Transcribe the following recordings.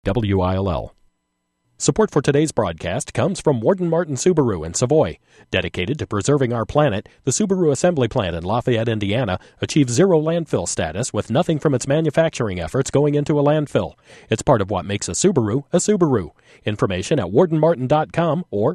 WILL. Support for today's broadcast comes from Warden Martin Subaru in Savoy. Dedicated to preserving our planet, the Subaru assembly plant in Lafayette, Indiana, achieves zero landfill status with nothing from its manufacturing efforts going into a landfill. It's part of what makes a Subaru a Subaru. Information at wardenmartin.com or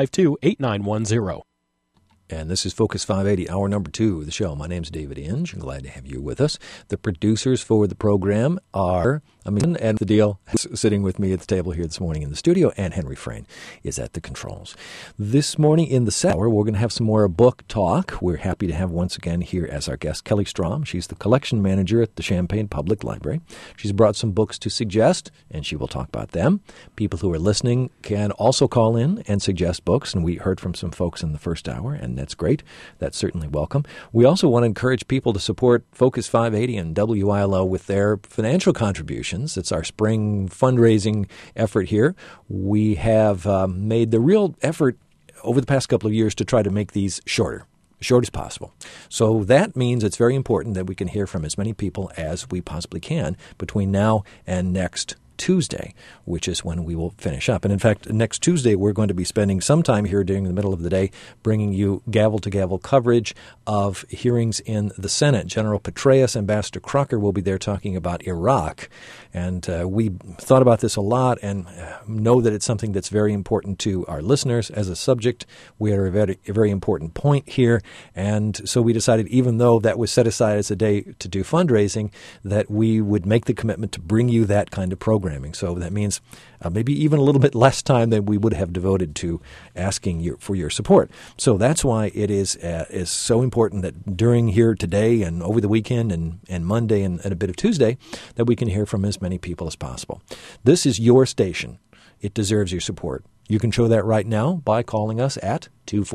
352-8910. And this is Focus 580, hour number 2 of the show. My name's David Inge. I'm glad to have you with us. The producers for the program are Amin and the deal sitting with me at the table here this morning in the studio, and Henry Frayne is at the controls. This morning in the second hour, we're going to have some more book talk. We're happy to have once again here as our guest Kelly Strom. She's the collection manager at the Champaign Public Library. She's brought some books to suggest, and she will talk about them. People who are listening can also call in and suggest books, and we heard from some folks in the first hour, and that's great. That's certainly welcome. We also want to encourage people to support Focus 580 and WILO with their financial contributions. It's our spring fundraising effort here. We have made the real effort over the past couple of years to try to make these short as possible. So that means it's very important that we can hear from as many people as we possibly can between now and next Tuesday, which is when we will finish up. And in fact, next Tuesday, we're going to be spending some time here during the middle of the day bringing you gavel-to-gavel coverage of hearings in the Senate. General Petraeus, Ambassador Crocker will be there talking about Iraq. And we thought about this a lot and know that it's something that's very important to our listeners as a subject. We are a very important point here. And so we decided, even though that was set aside as a day to do fundraising, that we would make the commitment to bring you that kind of programming. So that means maybe even a little bit less time than we would have devoted to asking for your support. So that's why it is so important that during here today and over the weekend and Monday and a bit of Tuesday that we can hear from as many people as possible. This is your station. It deserves your support. You can show that right now by calling us at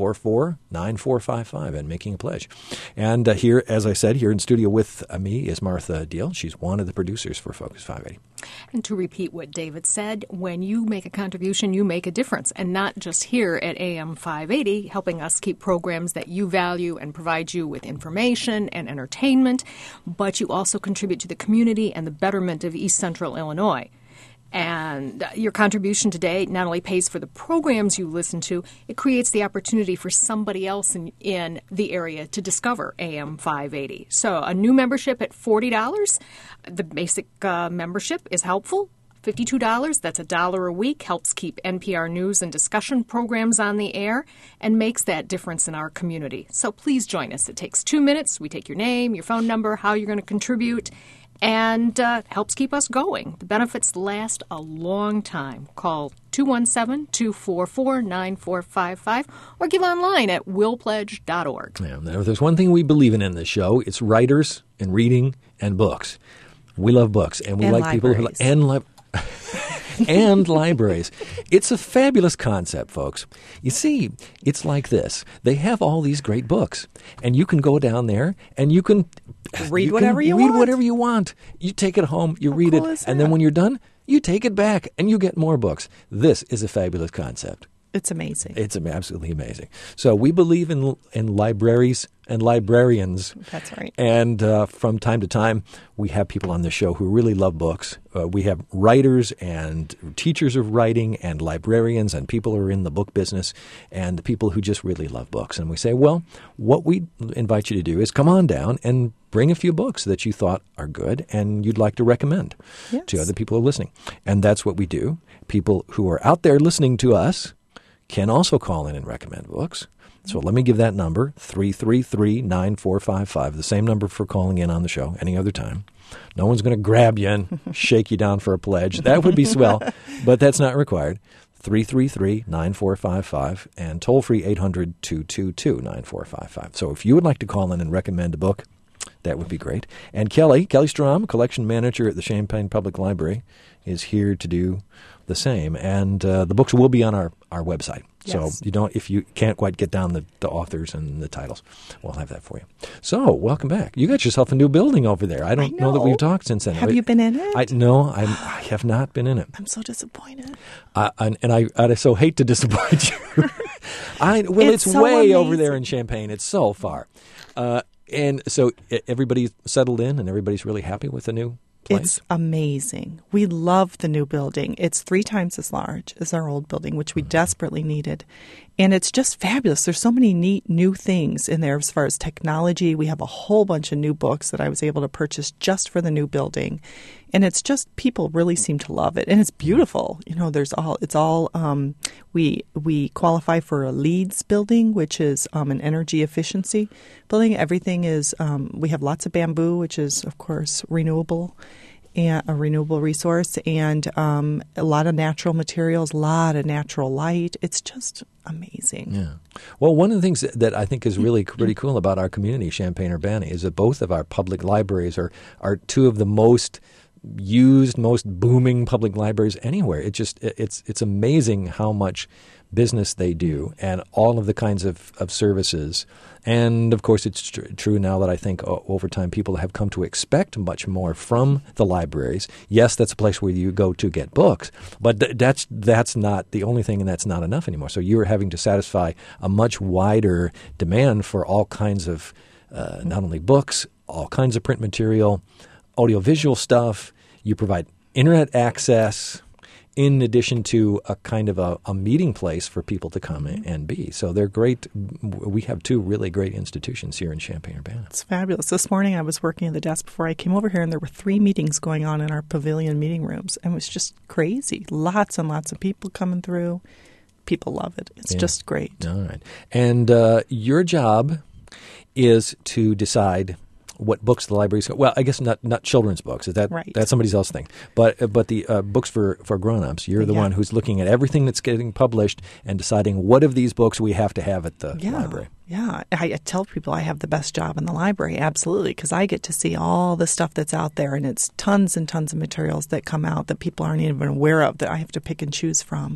244-9455 and making a pledge. And here, as I said, here in studio with me is Martha Deal. She's one of the producers for Focus 580. And to repeat what David said, when you make a contribution, you make a difference. And not just here at AM 580, helping us keep programs that you value and provide you with information and entertainment, but you also contribute to the community and the betterment of East Central Illinois. And your contribution today not only pays for the programs you listen to, it creates the opportunity for somebody else in the area to discover AM 580. So a new membership at $40, the basic membership is helpful. $52, that's $1 a week, helps keep NPR news and discussion programs on the air and makes that difference in our community. So please join us. It takes 2 minutes. We take your name, your phone number, how you're going to contribute, and helps keep us going. The benefits last a long time. Call 217-244-9455 or give online at willpledge.org. Yeah, now, there's one thing we believe in this show. It's writers and reading and books. We love books, and we like libraries. People who and libraries. It's a fabulous concept, folks. You see, it's like this. They have all these great books, and you can go down there and you can read whatever you want. You take it home, you read it, and then when you're done, you take it back and you get more books. This is a fabulous concept. It's amazing. It's absolutely amazing. So we believe in libraries and librarians. That's right. And from time to time, we have people on the show who really love books. We have writers and teachers of writing and librarians and people who are in the book business and people who just really love books. And we say, well, what we invite you to do is come on down and bring a few books that you thought are good and you'd like to recommend to other people who are listening. And that's what we do. People who are out there listening to us can also call in and recommend books. So let me give that number, 333-9455, the same number for calling in on the show any other time. No one's going to grab you and shake you down for a pledge. That would be swell, but that's not required. 333-9455 and toll-free 800-222-9455. So if you would like to call in and recommend a book, that would be great. And Kelly Strom, collection manager at the Champaign Public Library, is here to do the same. And the books will be on our website. Yes. So if you can't quite get down the authors and the titles, we'll have that for you. So welcome back. You got yourself a new building over there. I don't know that we've talked since then. Have you been in it? I have not been in it. I'm so disappointed. I so hate to disappoint you. It's so way amazing. over there in Champaign. It's so far. And so everybody's settled in and everybody's really happy with the new place? It's amazing. We love the new building. It's 3 times as large as our old building, which we desperately needed. And it's just fabulous. There's so many neat new things in there as far as technology. We have a whole bunch of new books that I was able to purchase just for the new building. And it's just, people really seem to love it. And it's beautiful. You know, we qualify for a LEED building, which is an energy efficiency building. Everything is, we have lots of bamboo, which is, of course, renewable. And a renewable resource, and a lot of natural materials, a lot of natural light. It's just amazing. Yeah. Well, one of the things that I think is really pretty cool about our community, Champaign-Urbana, is that both of our public libraries are 2 of the most used, most booming public libraries anywhere. It's amazing how much business they do and all of the kinds of services. And, of course, it's true now that I think over time people have come to expect much more from the libraries. Yes, that's a place where you go to get books, but that's not the only thing, and that's not enough anymore. So you're having to satisfy a much wider demand for all kinds of not only books, all kinds of print material, audiovisual stuff. You provide internet access in addition to a kind of a meeting place for people to come and be. So they're great. We have 2 really great institutions here in Champaign-Urbana. It's fabulous. This morning I was working at the desk before I came over here, and there were 3 meetings going on in our pavilion meeting rooms. And it was just crazy. Lots and lots of people coming through. People love it. It's just great. All right. And your job is to decide what books the libraries. Well, I guess not children's books. Is that right? That's somebody else's thing. But the books for grown-ups. You're the one who's looking at everything that's getting published and deciding what of these books we have to have at the library. Yeah, I tell people I have the best job in the library, absolutely, because I get to see all the stuff that's out there, and it's tons and tons of materials that come out that people aren't even aware of that I have to pick and choose from.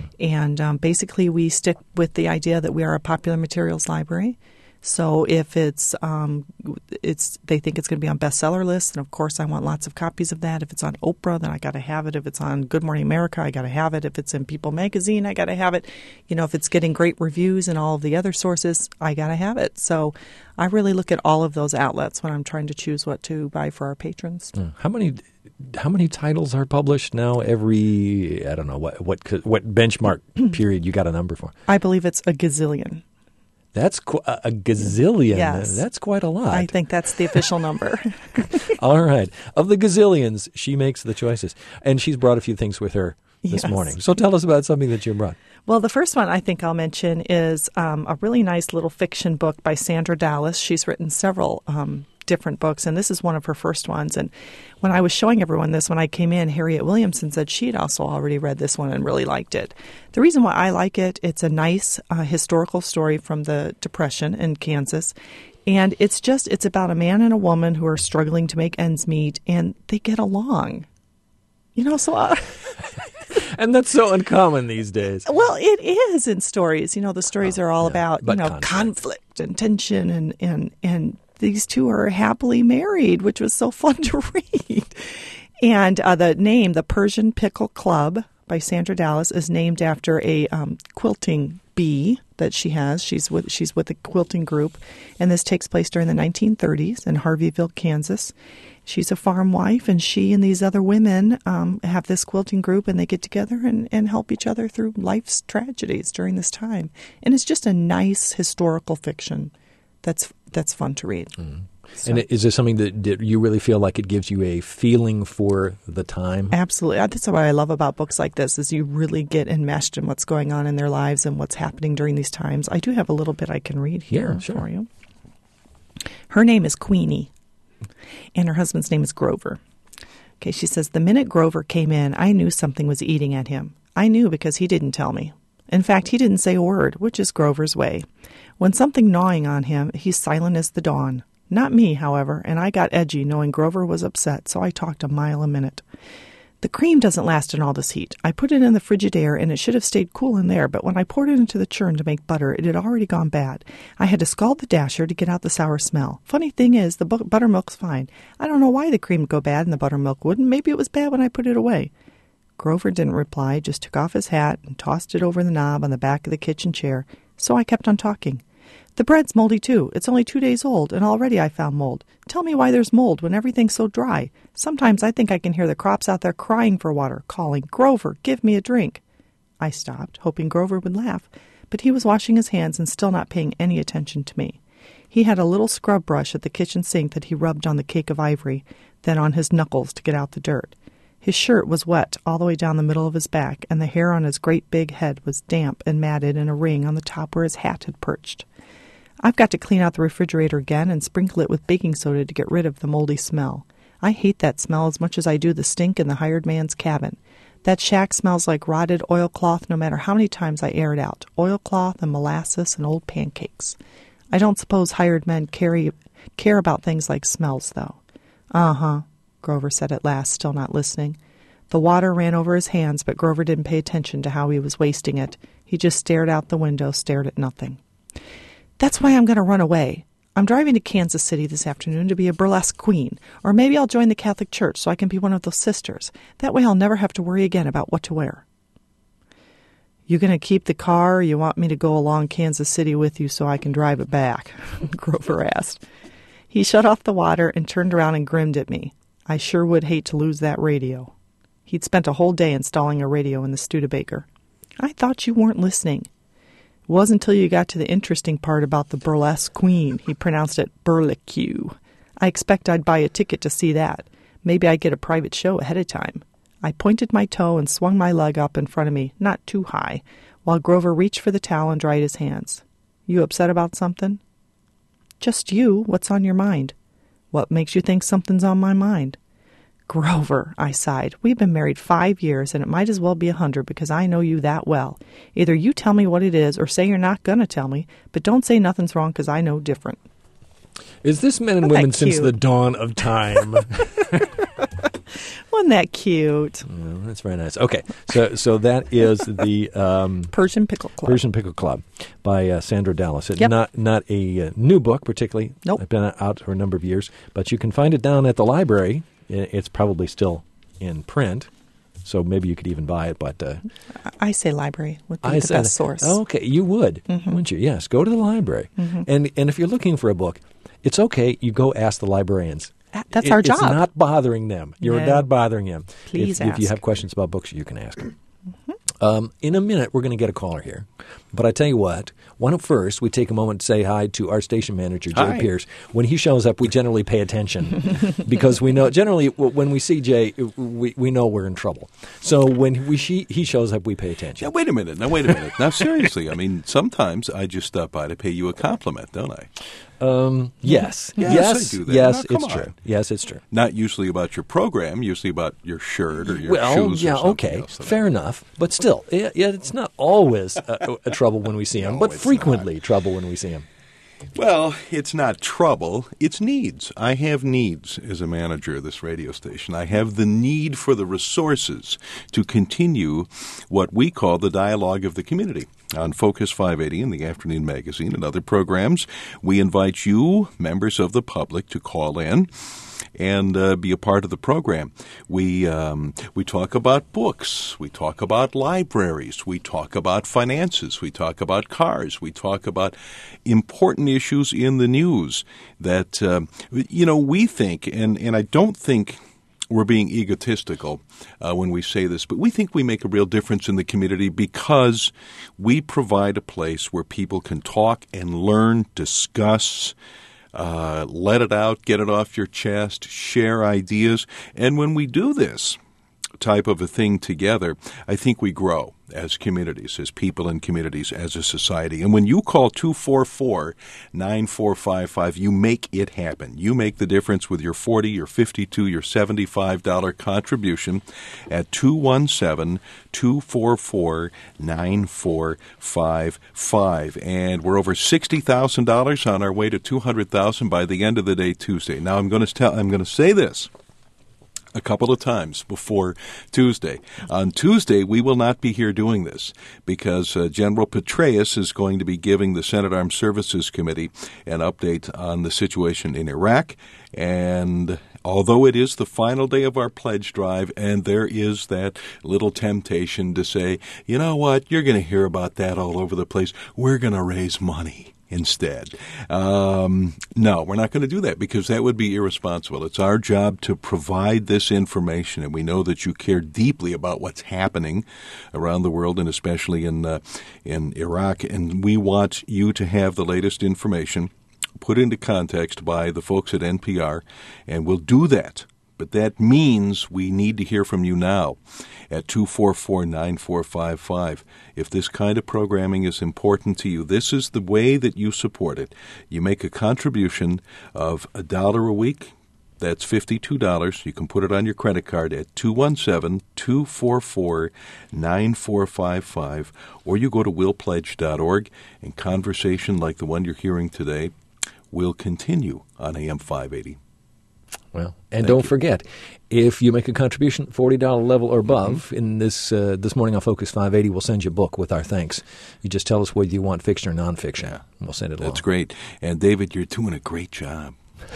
And basically, we stick with the idea that we are a popular materials library. So if they think it's going to be on bestseller lists, and of course I want lots of copies of that. If it's on Oprah, then I got to have it. If it's on Good Morning America, I got to have it. If it's in People Magazine, I got to have it. You know, if it's getting great reviews in all of the other sources, I got to have it. So I really look at all of those outlets when I'm trying to choose what to buy for our patrons. How many titles are published now every, I don't know, what benchmark period you got a number for? I believe it's a gazillion. That's a gazillion. Yes. That's quite a lot. I think that's the official number. All right. Of the gazillions, she makes the choices. And she's brought a few things with her this morning. So tell us about something that you brought. Well, the first one I think I'll mention is a really nice little fiction book by Sandra Dallas. She's written several different books, and this is one of her first ones. And when I was showing everyone this, when I came in, Harriet Williamson said she had also already read this one and really liked it. The reason why I like it, it's a nice historical story from the Depression in Kansas. And it's about a man and a woman who are struggling to make ends meet, and they get along. You know, so... And that's so uncommon these days. Well, it is in stories. You know, the stories are all about, conflict and tension, and these 2 are happily married, which was so fun to read. And the name, the Persian Pickle Club by Sandra Dallas, is named after a quilting bee that she has. She's with a quilting group, and this takes place during the 1930s in Harveyville, Kansas. She's a farm wife, and she and these other women have this quilting group, and they get together and help each other through life's tragedies during this time. And it's just a nice historical fiction that's fun to read. Mm. So. And is there something that you really feel like it gives you a feeling for the time? Absolutely. That's what I love about books like this, is you really get enmeshed in what's going on in their lives and what's happening during these times. I do have a little bit I can read here for you. Her name is Queenie, and her husband's name is Grover. Okay, she says, the minute Grover came in, I knew something was eating at him. I knew because he didn't tell me. In fact, he didn't say a word, which is Grover's way. When something gnawing on him, he's silent as the dawn. Not me, however, and I got edgy knowing Grover was upset, so I talked a mile a minute. The cream doesn't last in all this heat. I put it in the Frigidaire, and it should have stayed cool in there, but when I poured it into the churn to make butter, it had already gone bad. I had to scald the dasher to get out the sour smell. Funny thing is, the buttermilk's fine. I don't know why the cream would go bad and the buttermilk wouldn't. Maybe it was bad when I put it away. Grover didn't reply, just took off his hat and tossed it over the knob on the back of the kitchen chair, so I kept on talking. The bread's moldy too. It's only 2 days old, and already I found mold. Tell me why there's mold when everything's so dry. Sometimes I think I can hear the crops out there crying for water, calling, Grover, give me a drink. I stopped, hoping Grover would laugh, but he was washing his hands and still not paying any attention to me. He had a little scrub brush at the kitchen sink that he rubbed on the cake of ivory, then on his knuckles to get out the dirt. His shirt was wet all the way down the middle of his back, and the hair on his great big head was damp and matted in a ring on the top where his hat had perched. I've got to clean out the refrigerator again and sprinkle it with baking soda to get rid of the moldy smell. I hate that smell as much as I do the stink in the hired man's cabin. That shack smells like rotted oilcloth no matter how many times I air it out. Oilcloth and molasses and old pancakes. I don't suppose hired men care about things like smells, though. Uh-huh, Grover said at last, still not listening. The water ran over his hands, but Grover didn't pay attention to how he was wasting it. He just stared out the window, stared at nothing. That's why I'm going to run away. I'm driving to Kansas City this afternoon to be a burlesque queen, or maybe I'll join the Catholic Church so I can be one of those sisters. That way I'll never have to worry again about what to wear. You going to keep the car, or you want me to go along Kansas City with you so I can drive it back? Grover asked. He shut off the water and turned around and grinned at me. I sure would hate to lose that radio. He'd spent a whole day installing a radio in the Studebaker. I thought you weren't listening. It wasn't until you got to the interesting part about the burlesque queen. He pronounced it burlicue. I expect I'd buy a ticket to see that. Maybe I'd get a private show ahead of time. I pointed my toe and swung my leg up in front of me, not too high, while Grover reached for the towel and dried his hands. You upset about something? Just you. What's on your mind? What makes you think something's on my mind? Grover, I sighed. We've been married 5 years, and it might as well be 100 because I know you that well. Either you tell me what it is or say you're not going to tell me, but don't say nothing's wrong because I know different. Is this Men and Women since the dawn of time? Wasn't that cute? Oh, that's very nice. Okay, so that is the Persian Pickle Club. Persian Pickle Club by Sandra Dallas. Yep. Not a new book, particularly. Nope. It's been out for a number of years, but you can find it down at the library. It's probably still in print, so maybe you could even buy it. But I say library would be the best source. Okay, you would, wouldn't you? Yes, go to the library. And if you're looking for a book, it's okay. You go ask the librarians. That's our job. It's not bothering them. You're not bothering them. Please ask. If you have questions about books, you can ask them. In a minute, we're going to get a caller here. But I tell you what, why don't first we take a moment to say hi to our station manager, Jay Pierce. When he shows up, we generally pay attention because we know generally when we see Jay, we know we're in trouble. So when he shows up, we pay attention. Now, wait a minute. Now, seriously, I mean, sometimes I just stop by to pay you a compliment, don't I? Yes. Yes, I do that. Yes, Now, it's true. Yes, it's true. Not usually about your program, usually about your shirt or your shoes yeah, or something okay, else. fair enough. But still, it's not always a trouble when we see him, but frequently trouble when we see him. Well, it's not trouble. It's needs. I have needs as a manager of this radio station. I have the need for the resources to continue what we call the dialogue of the community. On Focus 580 in the Afternoon Magazine and other programs, we invite you, members of the public, to call in and be a part of the program. We talk about books. We talk about libraries. We talk about finances. We talk about cars. We talk about important issues in the news that, we think, and I don't think we're being egotistical when we say this, but we think we make a real difference in the community because we provide a place where people can talk and learn, discuss, let it out, get it off your chest, share ideas. And when we do this type of a thing together, I think we grow as communities, as people in communities, as a society. And when you call 244-9455, you make it happen. You make the difference with your $40, your $52, your $75 contribution at 217-244-9455. And we're over $60,000 on our way to $200,000 by the end of the day Tuesday. Now I'm going to say this a couple of times before Tuesday. On Tuesday, we will not be here doing this because General Petraeus is going to be giving the Senate Armed Services Committee an update on the situation in Iraq. And although it is the final day of our pledge drive, and there is that little temptation to say, you know what, you're going to hear about that all over the place. We're going to raise money. instead. No, we're not going to do that because that would be irresponsible. It's our job to provide this information, and we know that you care deeply about what's happening around the world and especially in Iraq, and we want you to have the latest information put into context by the folks at NPR, and we'll do that. But that means we need to hear from you now at 244-9455. If this kind of programming is important to you, this is the way that you support it. You make a contribution of $1 a week. That's $52. You can put it on your credit card at 217-244-9455, or you go to willpledge.org, and conversation like the one you're hearing today will continue on AM 580. Well, and don't forget, if you make a contribution, $40 level or above, in this morning on Focus 580, we'll send you a book with our thanks. You just tell us whether you want fiction or nonfiction, and we'll send it along. That's great. And David, you're doing a great job.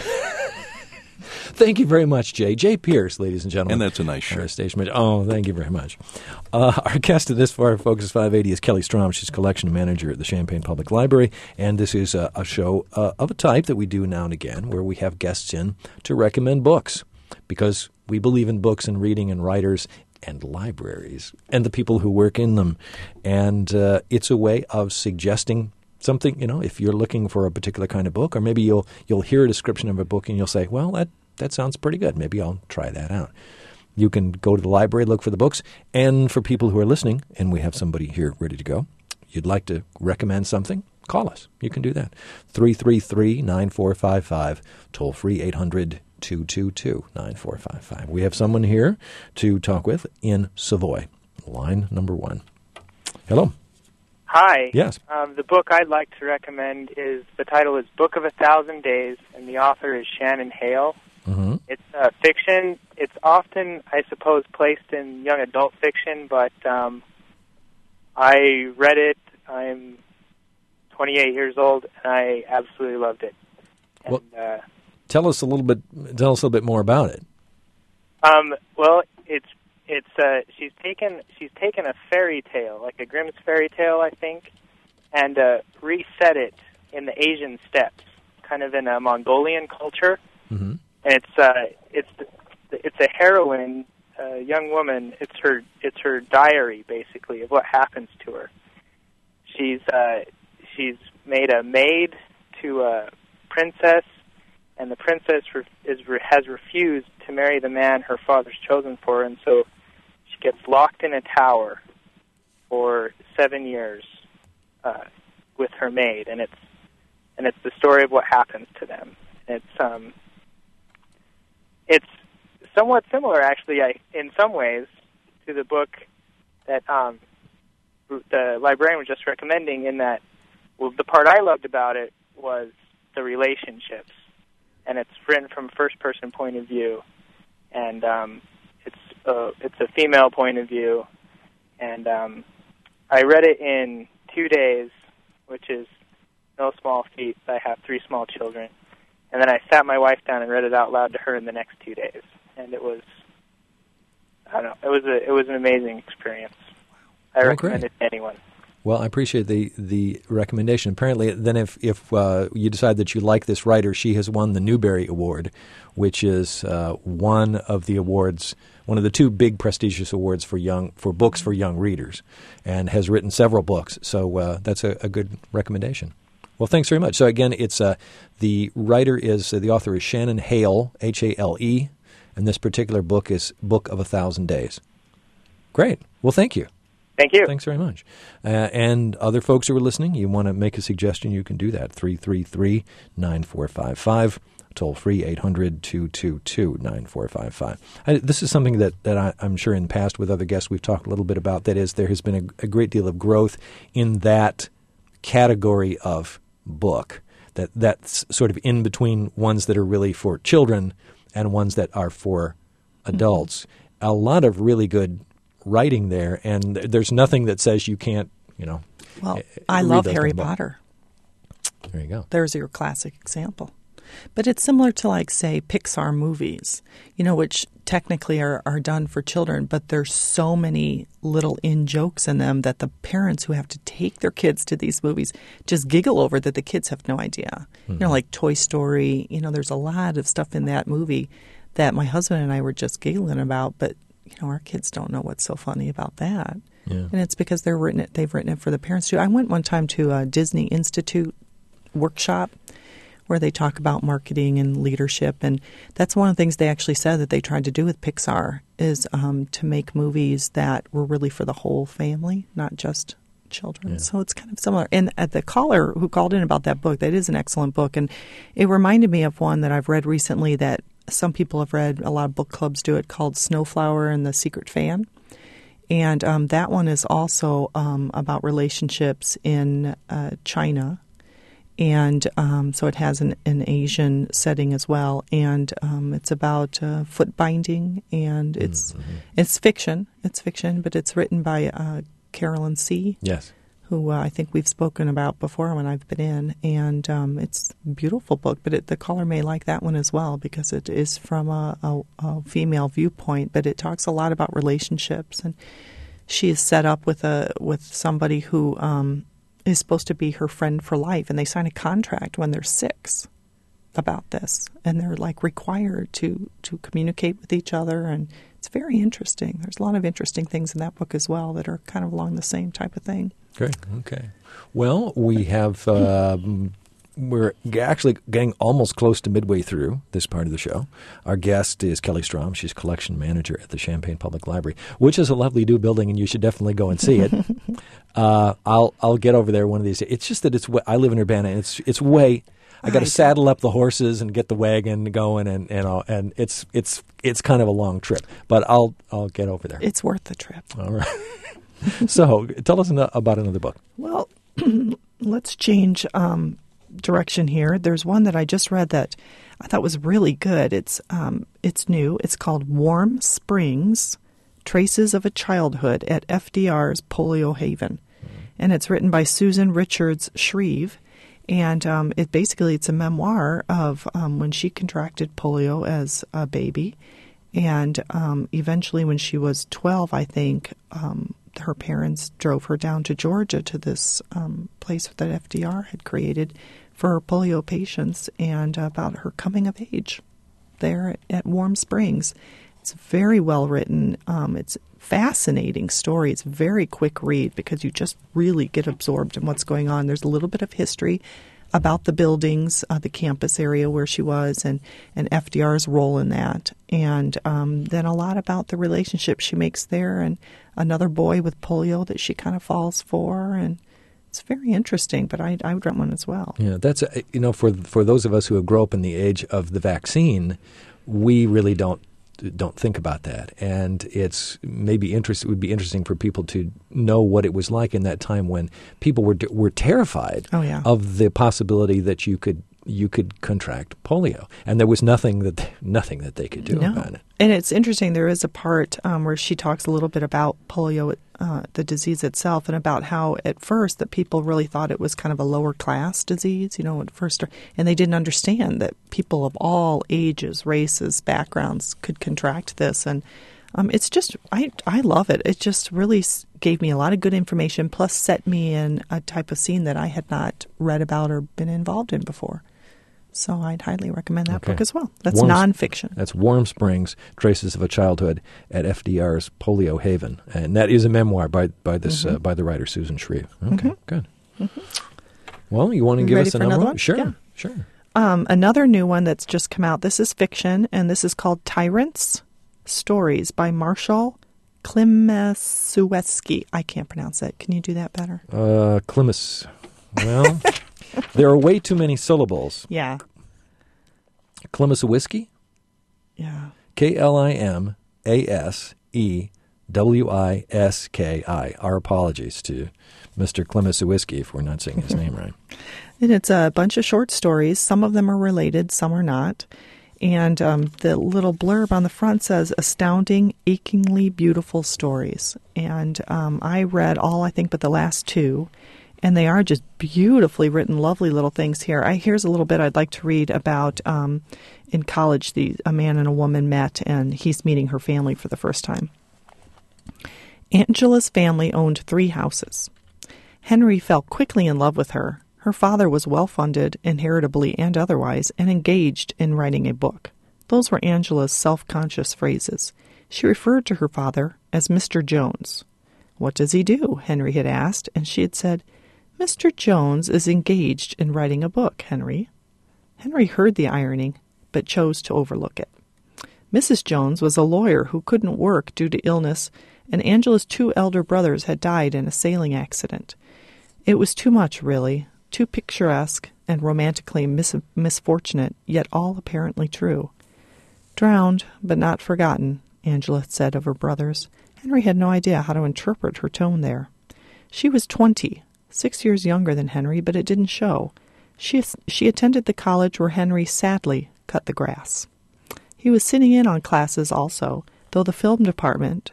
Thank you very much, Jay. Jay Pierce, ladies and gentlemen. And that's a nice shirt. Station. Oh, thank you very much. Our guest at this far, Focus 580, is Kelly Strom. She's collection manager at the Champaign Public Library. And this is a show of a type that we do now and again where we have guests in to recommend books because we believe in books and reading and writers and libraries and the people who work in them. And it's a way of suggesting something, if you're looking for a particular kind of book, or maybe you'll hear a description of a book and you'll say, well, that sounds pretty good. Maybe I'll try that out. You can go to the library, look for the books. And for people who are listening, and we have somebody here ready to go, you'd like to recommend something, call us. You can do that. 333-9455, toll free 800-222-9455. We have someone here to talk with in Savoy, line number 1. Hello. Hi. Yes. The book I'd like to recommend the title is Book of 1,000 Days, and the author is Shannon Hale. Mm-hmm. It's fiction. It's often, I suppose, placed in young adult fiction, but I read it. I'm 28 years old, and I absolutely loved it. And, tell us a little bit more about it. Well, she's taken a fairy tale, like a Grimm's fairy tale, I think, and reset it in the Asian steppes, kind of in a Mongolian culture. Mm-hmm. And it's a heroine, a young woman. It's her diary, basically, of what happens to her. She's made a maid to a princess, and the princess has refused to marry the man her father's chosen for, and so she gets locked in a tower for 7 years with her maid, and it's the story of what happens to them. It's somewhat similar, actually, in some ways, to the book that the librarian was just recommending. In that, the part I loved about it was the relationships, and it's written from first-person point of view, and it's a female point of view, and I read it in 2 days, which is no small feat. I have 3 small children, and then I sat my wife down and read it out loud to her in the next 2 days, and it was an amazing experience. I recommend it to anyone. Well, I appreciate the recommendation. Apparently, then if you decide that you like this writer, she has won the Newbery Award, which is one of the awards, one of the 2 big prestigious awards for books for young readers, and has written several books. So that's a good recommendation. Well, thanks very much. So again, it's the author is Shannon Hale, Hale, and this particular book is Book of 1,000 Days. Great. Well, thank you. Thank you. Thanks very much. And other folks who are listening, you want to make a suggestion, you can do that. 333-9455, toll free 800-222-9455. This is something that I'm sure in the past with other guests we've talked a little bit about. That is, there has been a great deal of growth in that category of book, that's sort of in between ones that are really for children and ones that are for adults. Mm-hmm. A lot of really good writing there, and there's nothing that says you can't, Well, I love Harry Potter. There you go. There's your classic example. But it's similar to, like, say, Pixar movies, which technically are done for children, but there's so many little in-jokes in them that the parents who have to take their kids to these movies just giggle over that the kids have no idea. Mm-hmm. Like Toy Story, there's a lot of stuff in that movie that my husband and I were just giggling about, but, our kids don't know what's so funny about that. Yeah. And it's because they've written it for the parents too. I went one time to a Disney Institute workshop where they talk about marketing and leadership, and that's one of the things they actually said that they tried to do with Pixar is to make movies that were really for the whole family, not just children. Yeah. So it's kind of similar. And at the caller who called in about that book, that is an excellent book, and it reminded me of one that I've read recently that some people have read, a lot of book clubs do it, called Snowflower and the Secret Fan. And that one is also about relationships in China. And so it has an Asian setting as well. And it's about foot binding. And it's fiction. It's fiction, but it's written by Carolyn C. Yes. Who I think we've spoken about before when I've been in. And it's a beautiful book, but the caller may like that one as well because it is from a female viewpoint, but it talks a lot about relationships. And she is set up with somebody who is supposed to be her friend for life, and they sign a contract when they're 6 about this, and they're like required to communicate with each other, and it's very interesting. There's a lot of interesting things in that book as well that are kind of along the same type of thing. Great. Okay. Well, we have we're actually getting almost close to midway through this part of the show. Our guest is Kelly Strom. She's collection manager at the Champaign Public Library, which is a lovely new building, and you should definitely go and see it. I'll get over there one of these days. It's just that I live in Urbana, and it's way. I got to saddle up the horses and get the wagon going, and it's kind of a long trip. But I'll get over there. It's worth the trip. All right. So tell us about another book. Well, let's change direction here. There's one that I just read that I thought was really good. It's new. It's called Warm Springs: Traces of a Childhood at FDR's Polio Haven, and it's written by Susan Richards Shreve. And it's a memoir of when she contracted polio as a baby, and eventually when she was 12, I think, her parents drove her down to Georgia to this place that FDR had created for polio patients, and about her coming of age there at Warm Springs. It's very well written. It's fascinating story. It's a very quick read because you just really get absorbed in what's going on. There's a little bit of history about the buildings, the campus area where she was, and FDR's role in that. And then a lot about the relationship she makes there and another boy with polio that she kind of falls for. And it's very interesting, but I would rent one as well. Yeah, that's, for those of us who have grown up in the age of the vaccine, we really don't think about that, and it would be interesting for people to know what it was like in that time when people were terrified of the possibility that you could contract polio, and there was nothing that they could do about it. And it's interesting. There is a part where she talks a little bit about polio, the disease itself, and about how at first that people really thought it was kind of a lower class disease, at first, and they didn't understand that people of all ages, races, backgrounds could contract this. And it's just, I love it. It just really gave me a lot of good information, plus set me in a type of scene that I had not read about or been involved in before. So I'd highly recommend that book as well. That's nonfiction. That's Warm Springs: Traces of a Childhood at FDR's Polio Haven, and that is a memoir by the writer Susan Shreve. Okay, good. Mm-hmm. Well, you want to give us another one? Sure, yeah. Sure. Another new one that's just come out. This is fiction, and this is called Tyrants: Stories by Marshall Klimaszewski. I can't pronounce that. Can you do that better? Klimas. Well. There are way too many syllables. Yeah. Klimaszewski? Yeah. Klimaszewski. Our apologies to Mr. Klimaszewski if we're not saying his name right. And it's a bunch of short stories. Some of them are related, some are not. And the little blurb on the front says, astounding, achingly beautiful stories. And I read all, I think, but the last two. And they are just beautifully written, lovely little things here. Here's a little bit I'd like to read about in college. A man and a woman met, and he's meeting her family for the first time. Angela's family owned 3 houses. Henry fell quickly in love with her. Her father was well-funded, inheritably and otherwise, and engaged in writing a book. Those were Angela's self-conscious phrases. She referred to her father as Mr. Jones. "What does he do?" Henry had asked, and she had said, "Mr. Jones is engaged in writing a book, Henry." Henry heard the irony, but chose to overlook it. Mrs. Jones was a lawyer who couldn't work due to illness, and Angela's 2 elder brothers had died in a sailing accident. It was too much, really, too picturesque and romantically misfortunate, yet all apparently true. "Drowned, but not forgotten," Angela said of her brothers. Henry had no idea how to interpret her tone there. She was 20, 6 years younger than Henry, but it didn't show. She attended the college where Henry sadly cut the grass. He was sitting in on classes also, through the film department,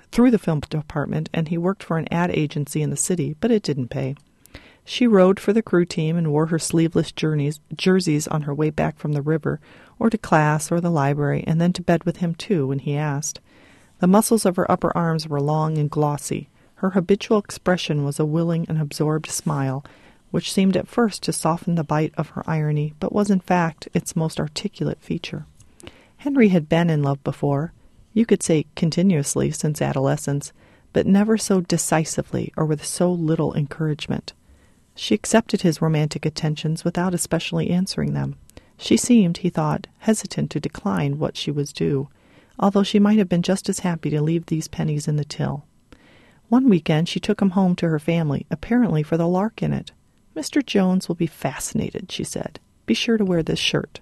and he worked for an ad agency in the city, but it didn't pay. She rowed for the crew team and wore her sleeveless jerseys on her way back from the river, or to class or the library, and then to bed with him too when he asked. The muscles of her upper arms were long and glossy. Her habitual expression was a willing and absorbed smile, which seemed at first to soften the bite of her irony, but was in fact its most articulate feature. Henry had been in love before, you could say continuously since adolescence, but never so decisively or with so little encouragement. She accepted his romantic attentions without especially answering them. She seemed, he thought, hesitant to decline what she was due, although she might have been just as happy to leave these pennies in the till. One weekend she took him home to her family, apparently for the lark in it. "Mr. Jones will be fascinated," she said. "Be sure to wear this shirt."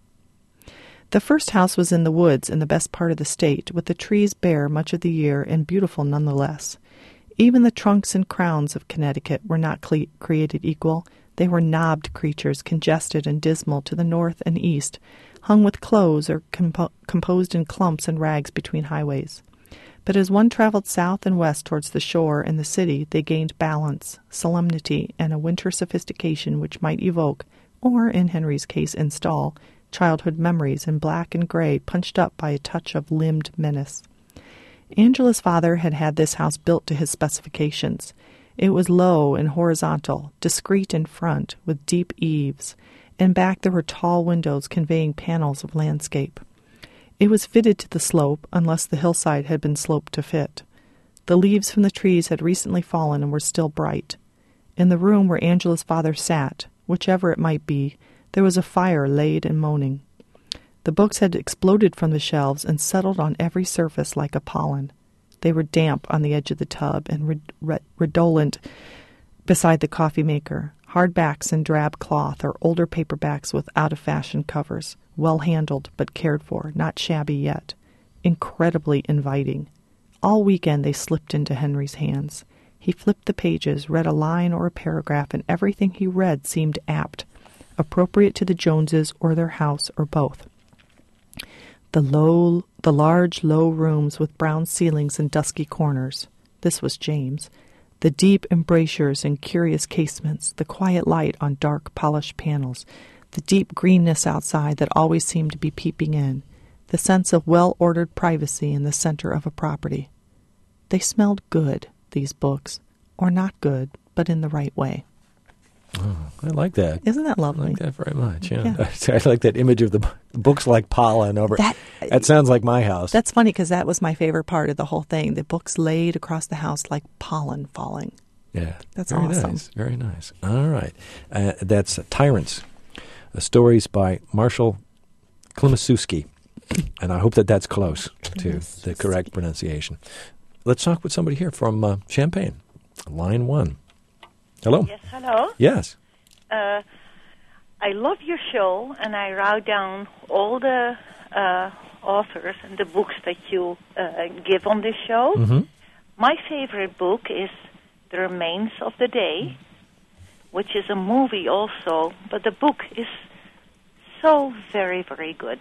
The first house was in the woods in the best part of the state, with the trees bare much of the year and beautiful nonetheless. Even the trunks and crowns of Connecticut were not created equal. They were knobbed creatures, congested and dismal to the north and east, hung with clothes or composed in clumps and rags between highways. But as one traveled south and west towards the shore and the city, they gained balance, solemnity, and a winter sophistication which might evoke, or in Henry's case install, childhood memories in black and gray punched up by a touch of limbed menace. Angela's father had had this house built to his specifications. It was low and horizontal, discreet in front, with deep eaves. In back there were tall windows conveying panels of landscape. It was fitted to the slope, unless the hillside had been sloped to fit. The leaves from the trees had recently fallen and were still bright. In the room where Angela's father sat, whichever it might be, there was a fire laid and moaning. The books had exploded from the shelves and settled on every surface like a pollen. They were damp on the edge of the tub and redolent beside the coffee maker. Hardbacks in drab cloth or older paperbacks with out-of-fashion covers, well-handled but cared for, not shabby yet. Incredibly inviting. All weekend they slipped into Henry's hands. He flipped the pages, read a line or a paragraph, and everything he read seemed apt, appropriate to the Joneses or their house or both. The large, low rooms with brown ceilings and dusky corners. This was James. The deep embrasures and curious casements, the quiet light on dark, polished panels, the deep greenness outside that always seemed to be peeping in, the sense of well-ordered privacy in the center of a property. They smelled good, these books, or not good, but in the right way. Oh, I like that. Isn't that lovely? I like that very much, yeah. I like that image of the books like pollen over. That sounds like my house. That's funny because that was my favorite part of the whole thing. The books laid across the house like pollen falling. Yeah. That's very awesome. Nice, very nice. All right. That's Tyrants, stories by Marshall Klimaszewski. And I hope that that's close to the correct pronunciation. Let's talk with somebody here from Champaign, line 1. Hello. Yes, hello. Yes. I love your show, and I wrote down all the authors and the books that you give on this show. Mm-hmm. My favorite book is The Remains of the Day, which is a movie also, but the book is so very, very good.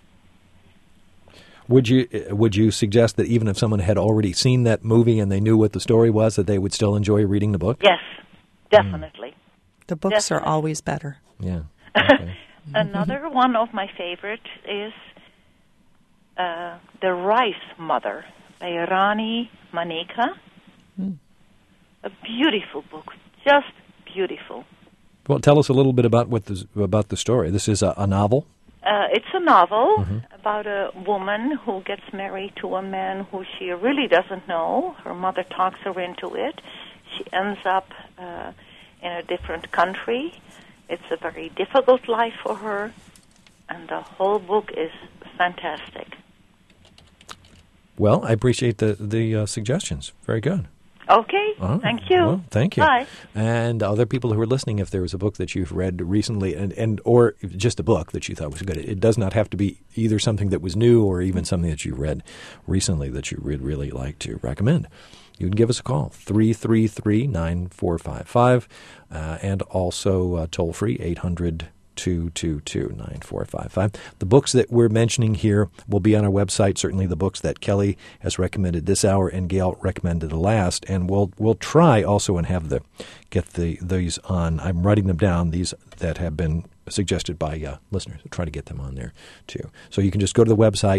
Would you suggest that even if someone had already seen that movie and they knew what the story was, that they would still enjoy reading the book? Yes, definitely. The books are always better. Yeah. Okay. Another one of my favorites is The Rice Mother by Rani Maneka. A beautiful book, just beautiful. Well, tell us a little bit about about the story. This is a novel? It's a novel about a woman who gets married to a man who she really doesn't know. Her mother talks her into it. She ends up in a different country. It's a very difficult life for her, and the whole book is fantastic. Well, I appreciate the suggestions. Very good. Okay, thank you. Well, thank you. Bye. And other people who are listening, if there was a book that you've read recently, and or just a book that you thought was good, it does not have to be either something that was new or even something that you read recently that you would really like to recommend. You can give us a call, 333-9455, and also toll-free, 800-222-9455. The books that we're mentioning here will be on our website, certainly the books that Kelly has recommended this hour and Gail recommended the last, and we'll try also and have get these on. I'm writing them down, these that have been suggested by listeners. We'll try to get them on there, too. So you can just go to the website,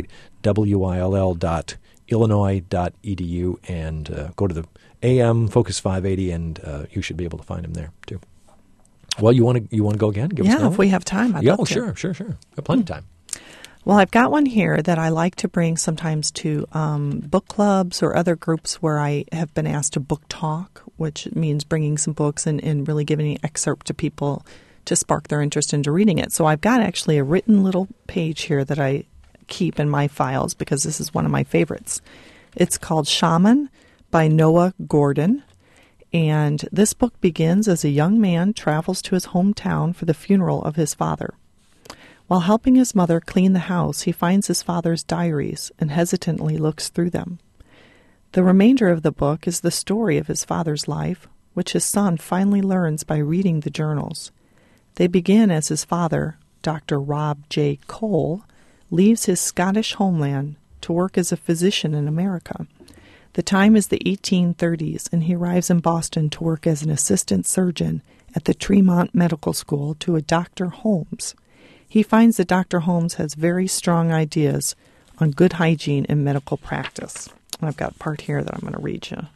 will.illinois.edu, and go to the AM Focus 580, and you should be able to find them there, too. Well, you want to go again? Give us another if we have time. I'd love to. Sure. Got plenty of time. Well, I've got one here that I like to bring sometimes to book clubs or other groups where I have been asked to book talk, which means bringing some books and really giving an excerpt to people to spark their interest into reading it. So I've got actually a written little page here that I keep in my files because this is one of my favorites. It's called Shaman by Noah Gordon. And this book begins as a young man travels to his hometown for the funeral of his father. While helping his mother clean the house, he finds his father's diaries and hesitantly looks through them. The remainder of the book is the story of his father's life, which his son finally learns by reading the journals. They begin as his father, Dr. Rob J. Cole, leaves his Scottish homeland to work as a physician in America. The time is the 1830s, and he arrives in Boston to work as an assistant surgeon at the Tremont Medical School to a Dr. Holmes. He finds that Dr. Holmes has very strong ideas on good hygiene in medical practice. I've got a part here that I'm going to read you.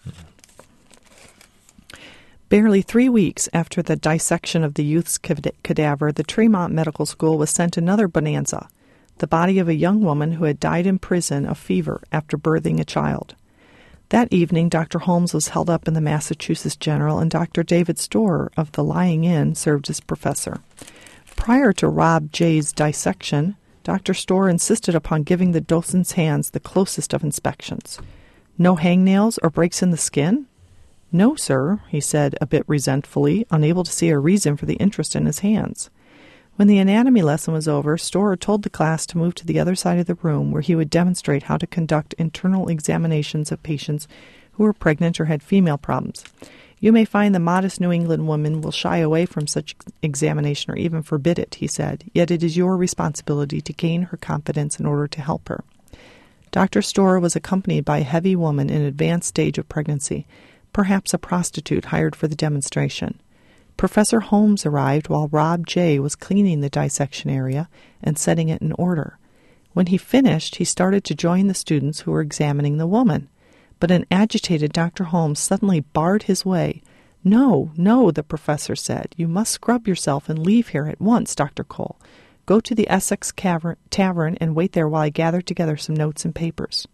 Barely 3 weeks after the dissection of the youth's cadaver, the Tremont Medical School was sent another bonanza, the body of a young woman who had died in prison of fever after birthing a child. That evening, Dr. Holmes was held up in the Massachusetts General, and Dr. David Storer of the Lying Inn served as professor. Prior to Rob J.'s dissection, Dr. Storer insisted upon giving the docent's hands the closest of inspections. No hangnails or breaks in the skin? No, sir, he said a bit resentfully, unable to see a reason for the interest in his hands. When the anatomy lesson was over, Storer told the class to move to the other side of the room where he would demonstrate how to conduct internal examinations of patients who were pregnant or had female problems. You may find the modest New England woman will shy away from such examination or even forbid it, he said, yet it is your responsibility to gain her confidence in order to help her. Dr. Storer was accompanied by a heavy woman in an advanced stage of pregnancy, perhaps a prostitute hired for the demonstration. Professor Holmes arrived while Rob J. was cleaning the dissection area and setting it in order. When he finished, he started to join the students who were examining the woman. But an agitated Dr. Holmes suddenly barred his way. No, the professor said. You must scrub yourself and leave here at once, Dr. Cole. Go to the Essex Tavern and wait there while I gather together some notes and papers.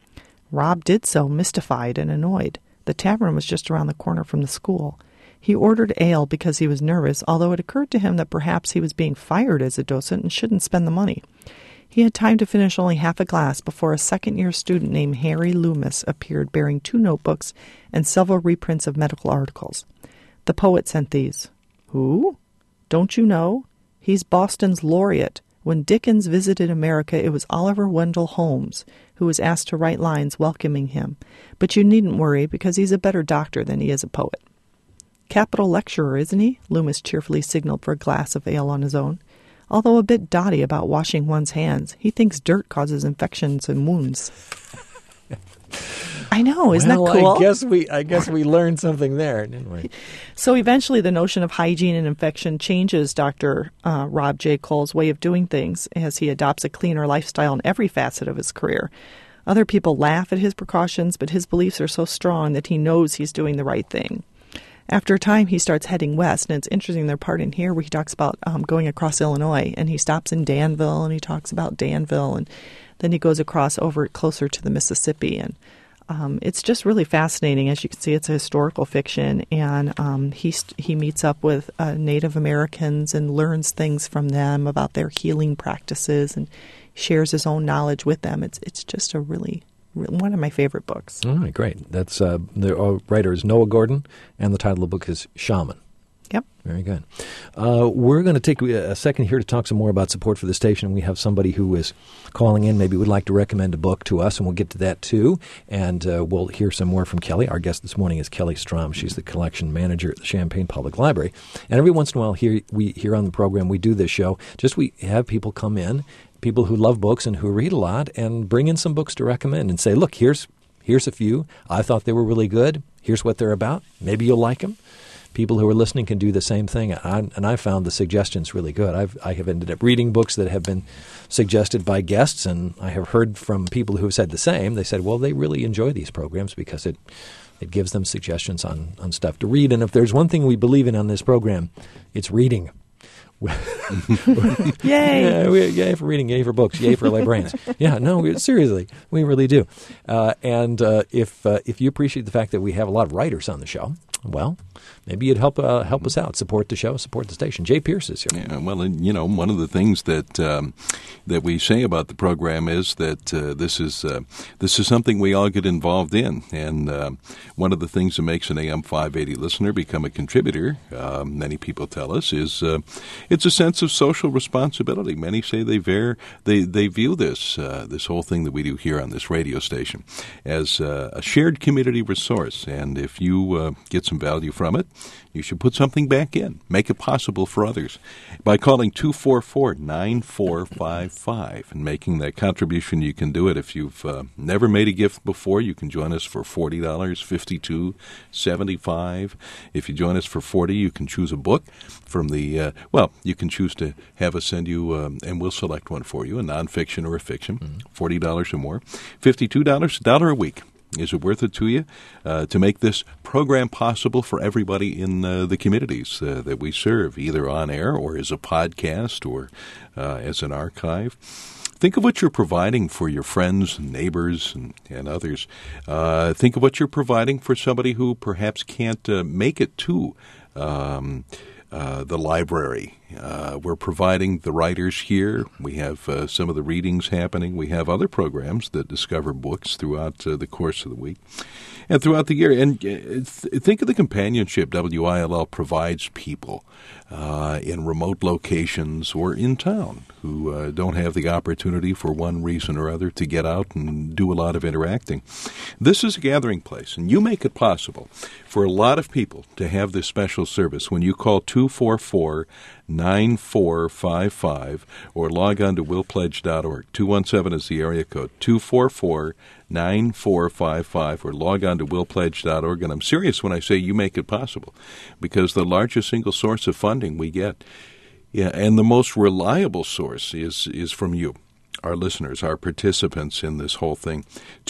Rob did so, mystified and annoyed. The tavern was just around the corner from the school. He ordered ale because he was nervous, although it occurred to him that perhaps he was being fired as a docent and shouldn't spend the money. He had time to finish only half a glass before a second-year student named Harry Loomis appeared bearing 2 notebooks and several reprints of medical articles. The poet sent these. Who? Don't you know? He's Boston's laureate. When Dickens visited America, it was Oliver Wendell Holmes who was asked to write lines welcoming him. But you needn't worry, because he's a better doctor than he is a poet. Capital lecturer, isn't he? Loomis cheerfully signaled for a glass of ale on his own. Although a bit dotty about washing one's hands, he thinks dirt causes infections and wounds. I know, isn't that cool? I guess we learned something there, didn't we? So eventually the notion of hygiene and infection changes Dr. Rob J. Cole's way of doing things as he adopts a cleaner lifestyle in every facet of his career. Other people laugh at his precautions, but his beliefs are so strong that he knows he's doing the right thing. After a time, he starts heading west, and it's interesting, there's part in here where he talks about going across Illinois, and he stops in Danville, and he talks about Danville, and then he goes across over closer to the Mississippi, and it's just really fascinating. As you can see, it's a historical fiction, and he meets up with Native Americans and learns things from them about their healing practices, and shares his own knowledge with them. It's just a really one of my favorite books. All right, great. That's the writer is Noah Gordon, and the title of the book is Shaman. Yep. Very good. We're going to take a second here to talk some more about support for the station. We have somebody who is calling in, maybe would like to recommend a book to us, and we'll get to that too. And we'll hear some more from Kelly. Our guest this morning is Kelly Strom. She's the collection manager at the Champaign Public Library. And every once in a while here on the program, we do this show. We have people come in, people who love books and who read a lot, and bring in some books to recommend and say, look, here's a few. I thought they were really good. Here's what they're about. Maybe you'll like them. People who are listening can do the same thing, and I found the suggestions really good. I have ended up reading books that have been suggested by guests, and I have heard from people who have said the same. They said, well, they really enjoy these programs because it gives them suggestions on stuff to read. And if there's one thing we believe in on this program, it's reading. Yay! Yay for reading, yay for books, yay for librarians. Yeah, no, seriously, we really do. And if you appreciate the fact that we have a lot of writers on the show, well, maybe you'd help us out, support the show, support the station. Jay Pierce is here. Yeah, well, one of the things that we say about the program is that this is something we all get involved in, and one of the things that makes an AM 580 listener become a contributor, many people tell us, is it's a sense of social responsibility. Many say they view this whole thing that we do here on this radio station as a shared community resource, and if you get some value from it, you should put something back in. Make it possible for others by calling 244-9455 and making that contribution. You can do it. If you've never made a gift before, you can join us for $40, $52, $75. If you join us for $40, you can choose a book from the, you can choose to have us send you, and we'll select one for you, a nonfiction or a fiction, $40 or more. $52, $1 a week. Is it worth it to you to make this program possible for everybody in the communities that we serve, either on air or as a podcast or as an archive? Think of what you're providing for your friends and neighbors and others. Think of what you're providing for somebody who perhaps can't make it to the library. We're providing the writers here. We have some of the readings happening. We have other programs that discover books throughout the course of the week and throughout the year. And think of the companionship WILL provides people in remote locations or in town who don't have the opportunity for one reason or other to get out and do a lot of interacting. This is a gathering place, and you make it possible for a lot of people to have this special service when you call 244-9455 or log on to willpledge.org. 217 is the area code. 244-9455 or log on to willpledge.org. And I'm serious when I say you make it possible, because the largest single source of funding we get, and the most reliable source is from you, our listeners, our participants in this whole thing.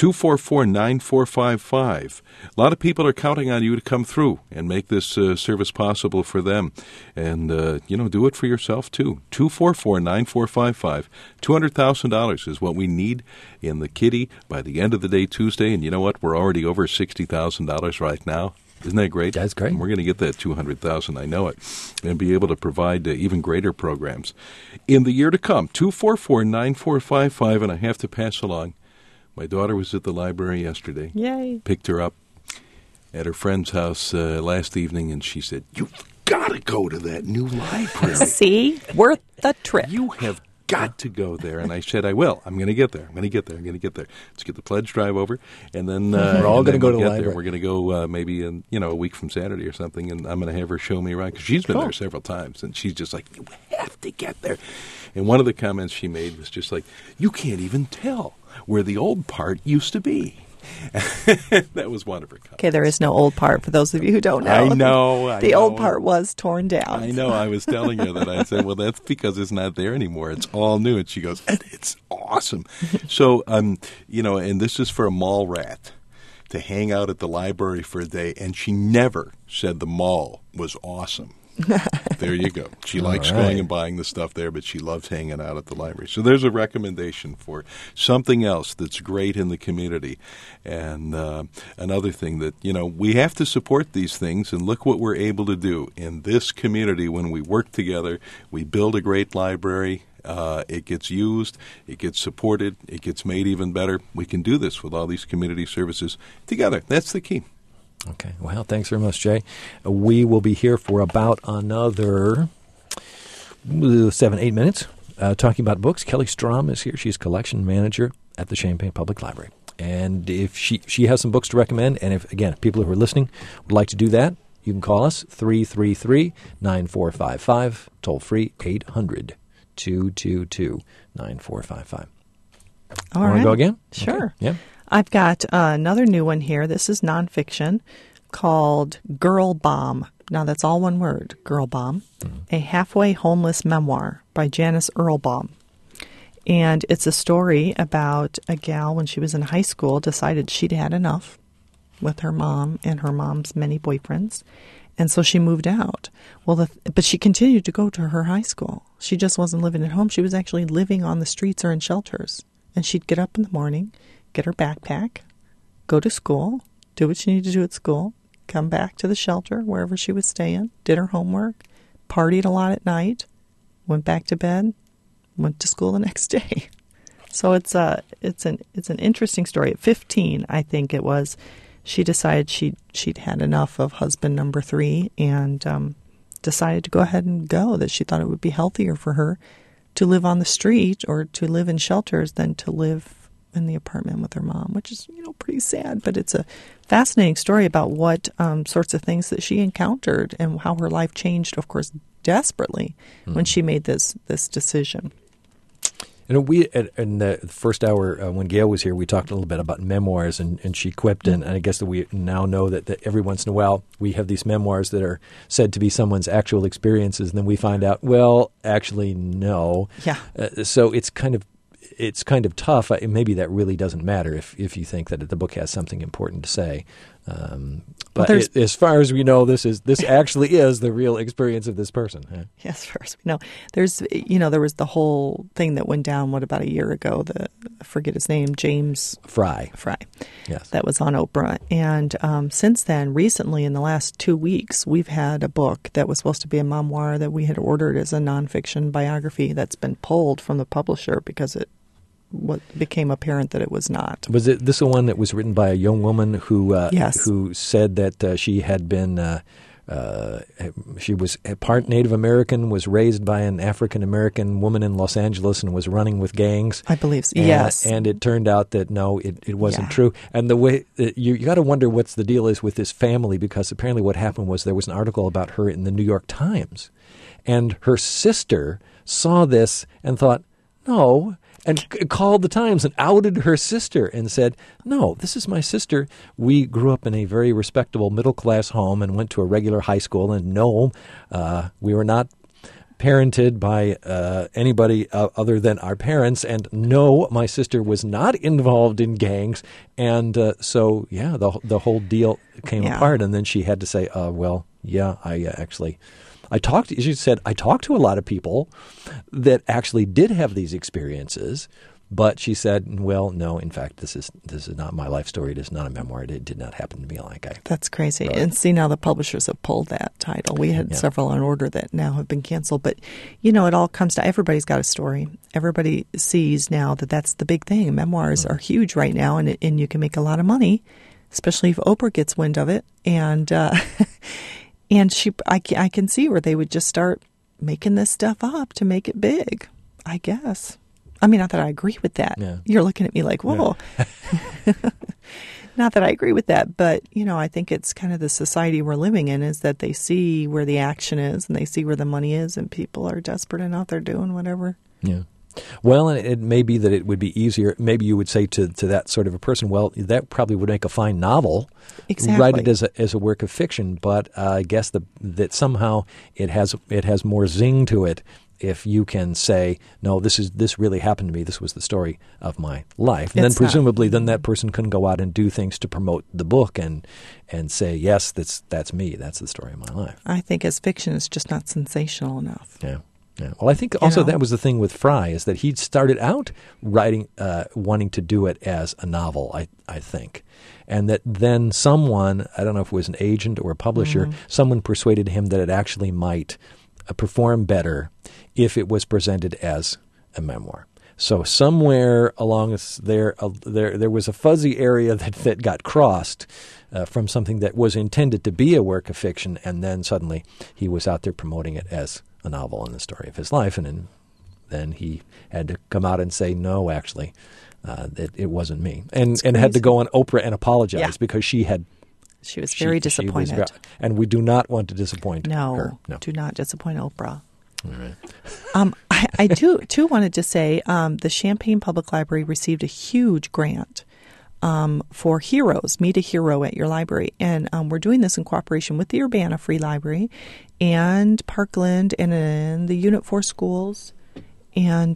244-9455. A lot of people are counting on you to come through and make this service possible for them. And, do it for yourself, too. 244-9455. $200,000 is what we need in the kitty by the end of the day Tuesday. And you know what? We're already over $60,000 right now. Isn't that great? That's great. And we're going to get that $200,000, I know it, and be able to provide even greater programs in the year to come. 244-9455, and I have to pass along. My daughter was at the library yesterday. Yay. Picked her up at her friend's house last evening, and she said, "You've got to go to that new library." See? Worth the trip. You have got to go there. And I said, I will. I'm going to get there. Let's get the pledge drive over, and then we're all going to go to the library. There. We're going to go maybe in a week from Saturday or something, and I'm going to have her show me around, because she's been there several times, and she's just like, you have to get there. And one of the comments she made was just like, you can't even tell where the old part used to be. That was one of her comments. Okay, there is no old part for those of you who don't know. I know. The old part was torn down. I know. I was telling her that. I said, well, that's because it's not there anymore. It's all new. And she goes, and it's awesome. So, you know, and this is for a mall rat to hang out at the library for a day. And she never said the mall was awesome. There you go. She likes going and buying the stuff there, but she loves hanging out at the library. So there's a recommendation for something else that's great in the community. And another thing that, you know, we have to support these things, and look what we're able to do in this community when we work together. We build a great library. It gets used, it gets supported, it gets made even better. We can do this with all these community services together. That's the key. Okay. Well, thanks very much, Jay. We will be here for about another 7-8 minutes talking about books. Kelly Strom is here. She's collection manager at the Champaign Public Library. And if she has some books to recommend, and if, again, people who are listening would like to do that, you can call us 333-9455, toll free 800-222-9455. All Want right. to go again? Sure. Okay. Yeah. I've got another new one here. This is nonfiction called Girl Bomb. Now, that's all one word, Girl Bomb, a halfway homeless memoir by Janice Earlbaum. And it's a story about a gal when she was in high school decided she'd had enough with her mom and her mom's many boyfriends. And so she moved out. Well, but she continued to go to her high school. She just wasn't living at home. She was actually living on the streets or in shelters. And she'd get up in the morning, get her backpack, go to school, do what she needed to do at school, come back to the shelter, wherever she was staying, did her homework, partied a lot at night, went back to bed, went to school the next day. So it's an interesting story. At 15, I think it was, she decided she'd had enough of husband number 3 and decided to go ahead and go, that she thought it would be healthier for her to live on the street or to live in shelters than to live in the apartment with her mom, which is, you know, pretty sad. But it's a fascinating story about what sorts of things that she encountered and how her life changed, of course, desperately when she made this decision. And we in the first hour when Gail was here, we talked a little bit about memoirs, and she quipped, and I guess that we now know that every once in a while we have these memoirs that are said to be someone's actual experiences, and then we find out, well, actually, no. Yeah. So it's kind of tough. Maybe that really doesn't matter if you think that the book has something important to say. But as far as we know, this actually is the real experience of this person. Huh? Yes, as far as we know. There was the whole thing that went down, about a year ago, I forget his name, James Fry. Yes. That was on Oprah. And since then, recently, in the last 2 weeks, we've had a book that was supposed to be a memoir that we had ordered as a nonfiction biography that's been pulled from the publisher because it became apparent that it was not. Was this the one that was written by a young woman who yes. who said that she had been she was part Native American, was raised by an African American woman in Los Angeles, and was running with gangs? I believe so. Yes. And it turned out that no, it wasn't true. And the way you got to wonder what's the deal is with this family, because apparently what happened was there was an article about her in the New York Times, and her sister saw this and thought, no. And called the Times and outed her sister and said, no, this is my sister. We grew up in a very respectable middle-class home and went to a regular high school. And no, we were not parented by anybody other than our parents. And no, my sister was not involved in gangs. And so, yeah, the whole deal came apart. And then she had to say, well, yeah, she said, I talked to a lot of people that actually did have these experiences, but she said, well, no, in fact, this is not my life story. It is not a memoir. It did not happen to me like I. That's crazy. And see, now the publishers have pulled that title. We had several on order that now have been canceled. But, it all comes to everybody's got a story. Everybody sees now that that's the big thing. Memoirs are huge right now, and you can make a lot of money, especially if Oprah gets wind of it. And And I can see where they would just start making this stuff up to make it big, I guess. I mean, not that I agree with that. Yeah. You're looking at me like, whoa. Yeah. Not that I agree with that, but, I think it's kind of the society we're living in, is that they see where the action is and they see where the money is, and people are desperate enough. They're doing whatever Well, and it may be that it would be easier. Maybe you would say to that sort of a person, well, that probably would make a fine novel. Exactly. Write it as a work of fiction, but I guess that somehow it has more zing to it if you can say, no, this really happened to me. This was the story of my life. And then presumably then that person can go out and do things to promote the book and say, yes, that's me. That's the story of my life. I think as fiction, it's just not sensational enough. Yeah. Yeah. Well, I think also that was the thing with Fry, is that he started out writing, wanting to do it as a novel, I think. And that then someone, I don't know if it was an agent or a publisher, someone persuaded him that it actually might perform better if it was presented as a memoir. So somewhere along there was a fuzzy area that got crossed from something that was intended to be a work of fiction, and then suddenly he was out there promoting it as a novel and the story of his life, and then he had to come out and say, no, actually, that it wasn't me, and had to go on Oprah and apologize because she was very disappointed. And we do not want to disappoint her. No, do not disappoint Oprah. All right. I too wanted to say the Champaign Public Library received a huge grant for Heroes, Meet a Hero at Your Library. And we're doing this in cooperation with the Urbana Free Library and Parkland and the Unit 4 schools. And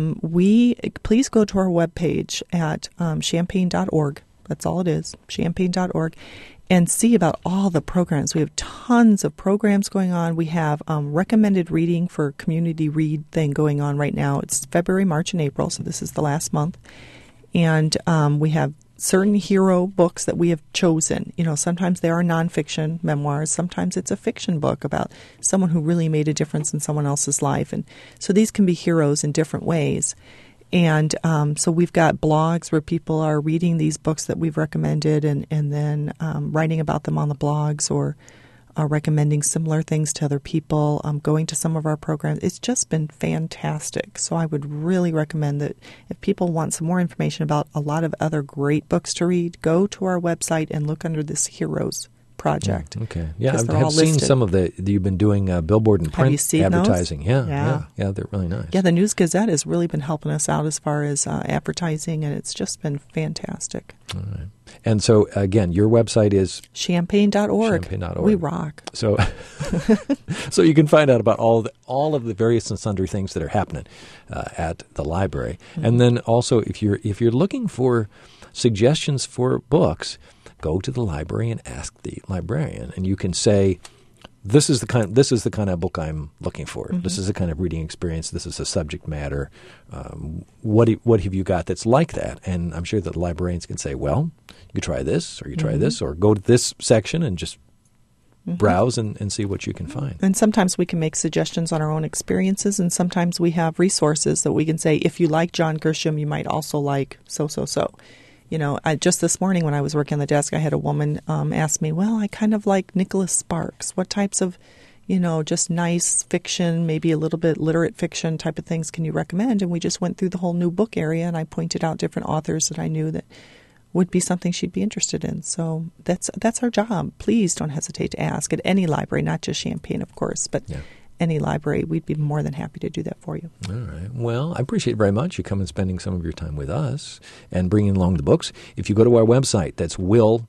please go to our webpage at champaign.org. That's all it is, champaign.org. And see about all the programs. We have tons of programs going on. We have recommended reading for Community Read thing going on right now. It's February, March, and April, so this is the last month. And we have certain hero books that we have chosen. Sometimes they are nonfiction memoirs. Sometimes it's a fiction book about someone who really made a difference in someone else's life. And so these can be heroes in different ways. And so we've got blogs where people are reading these books that we've recommended and then writing about them on the blogs or recommending similar things to other people, going to some of our programs. It's just been fantastic. So I would really recommend that if people want some more information about a lot of other great books to read, go to our website and look under this Heroes project. Okay. Yeah, I've seen some of you've been doing billboard and print advertising. Those? Yeah, they're really nice. Yeah, the News Gazette has really been helping us out as far as advertising, and it's just been fantastic. All right. And so, again, your website is? Champaign.org. Champaign.org. We rock. So so you can find out about all of the various and sundry things that are happening at the library. Mm-hmm. And then also, if you're looking for suggestions for books, go to the library and ask the librarian, and you can say, "This is the kind of book I'm looking for. Mm-hmm. This is the kind of reading experience. This is a subject matter. What have you got that's like that?" And I'm sure that the librarians can say, "Well, you try this, or you try this, or go to this section and just browse and see what you can find." And sometimes we can make suggestions on our own experiences, and sometimes we have resources that we can say, if you like John Grisham, you might also like so. Just this morning when I was working on the desk, I had a woman ask me, well, I kind of like Nicholas Sparks. What types of, just nice fiction, maybe a little bit literate fiction type of things can you recommend? And we just went through the whole new book area, and I pointed out different authors that I knew that would be something she'd be interested in. So that's our job. Please don't hesitate to ask at any library, not just Champaign, of course, but any library. We'd be more than happy to do that for you. All right. Well, I appreciate very much you coming and spending some of your time with us and bringing along the books. If you go to our website, that's will.illinois.edu,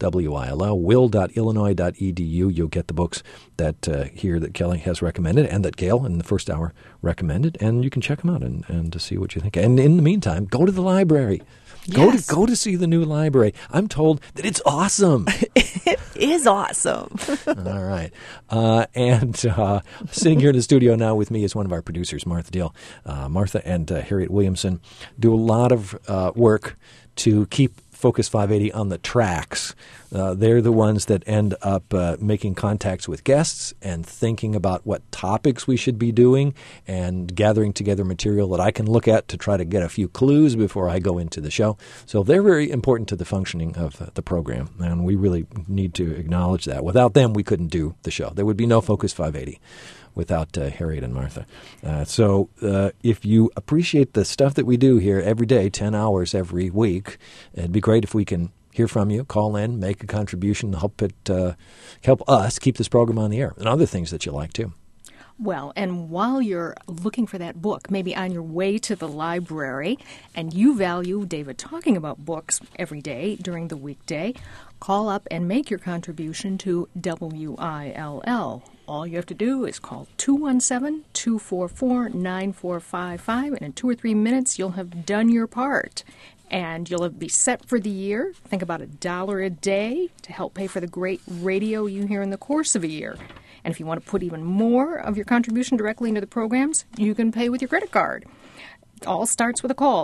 you'll get the books that Kelly has recommended and that Gail in the first hour recommended, and you can check them out and to see what you think. And in the meantime, go to the librering. Yes. Go to see the new library. I'm told that it's awesome. It is awesome. All right. And sitting here in the studio now with me is one of our producers, Martha Deal. Martha and Harriet Williamson do a lot of work to keep Focus 580 on the tracks. They're the ones that end up making contacts with guests and thinking about what topics we should be doing and gathering together material that I can look at to try to get a few clues before I go into the show. So they're very important to the functioning of the program, and we really need to acknowledge that. Without them, we couldn't do the show. There would be no Focus 580 without Harriet and Martha. So if you appreciate the stuff that we do here every day, 10 hours every week, it'd be great if we can hear from you, call in, make a contribution, help us keep this program on the air, and other things that you like too. Well, and while you're looking for that book, maybe on your way to the library, and you value David talking about books every day during the weekday, call up and make your contribution to WILL. All you have to do is call 217-244-9455, and in 2 or 3 minutes, you'll have done your part. And you'll be set for the year. Think about $1 a day to help pay for the great radio you hear in the course of a year. And if you want to put even more of your contribution directly into the programs, you can pay with your credit card. It all starts with a call,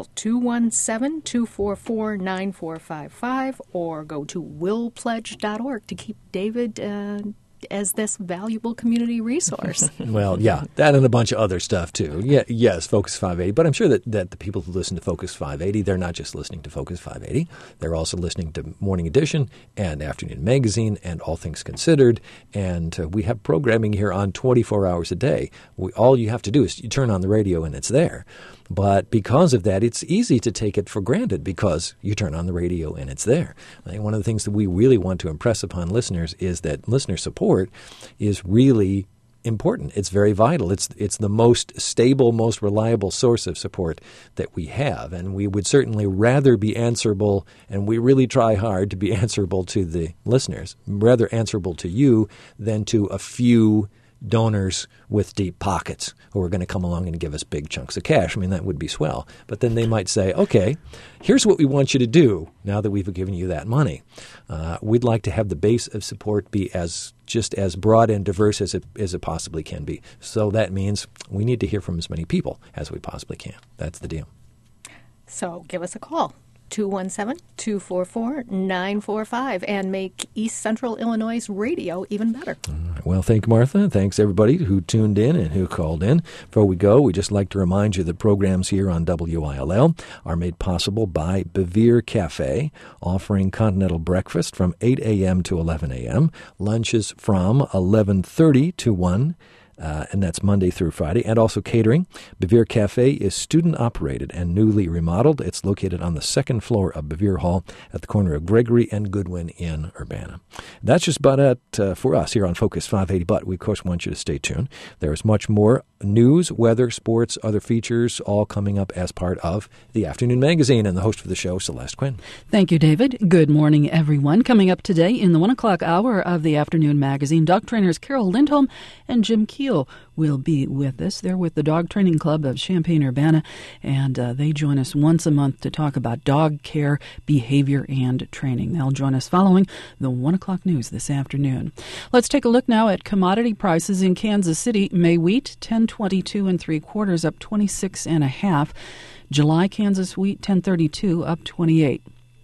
217-244-9455, or go to willpledge.org to keep David as this valuable community resource. Well, yeah, that and a bunch of other stuff, too. Yeah, yes, Focus 580. But I'm sure that the people who listen to Focus 580, they're not just listening to Focus 580. They're also listening to Morning Edition and Afternoon Magazine and All Things Considered. And we have programming here on 24 hours a day. All you have to do is you turn on the radio and it's there. But because of that, it's easy to take it for granted because you turn on the radio and it's there. I think one of the things that we really want to impress upon listeners is that listener support is really important. It's very vital. It's the most stable, most reliable source of support that we have. And we would certainly rather be answerable, and we really try hard to be answerable to the listeners, rather answerable to you than to a few donors with deep pockets who are going to come along and give us big chunks of cash. I mean, that would be swell. But then they might say, okay, here's what we want you to do now that we've given you that money. We'd like to have the base of support be just as broad and diverse as it possibly can be. So that means we need to hear from as many people as we possibly can. That's the deal. So give us a call. 217-244-945, and make East Central Illinois radio even better. All right. Well, thank you, Martha. Thanks, everybody who tuned in and who called in. Before we go, we'd just like to remind you that programs here on WILL are made possible by Bevere Cafe, offering continental breakfast from 8 a.m. to 11 a.m., lunches from 11:30 to 1, and that's Monday through Friday, and also catering. Bevere Cafe is student-operated and newly remodeled. It's located on the second floor of Bevere Hall at the corner of Gregory and Goodwin in Urbana. That's just about it for us here on Focus 580, but we, of course, want you to stay tuned. There is much more news, weather, sports, other features, all coming up as part of the Afternoon Magazine, and the host for the show, Celeste Quinn. Thank you, David. Good morning, everyone. Coming up today in the 1 o'clock hour of the Afternoon Magazine, dog trainers Carol Lindholm and Jim Keel will be with us. They're with the Dog Training Club of Champaign-Urbana, and they join us once a month to talk about dog care, behavior, and training. They'll join us following the 1 o'clock news this afternoon. Let's take a look now at commodity prices in Kansas City. May wheat, $10.22 3/4, up 26.5. July Kansas wheat, $10.32, up 28.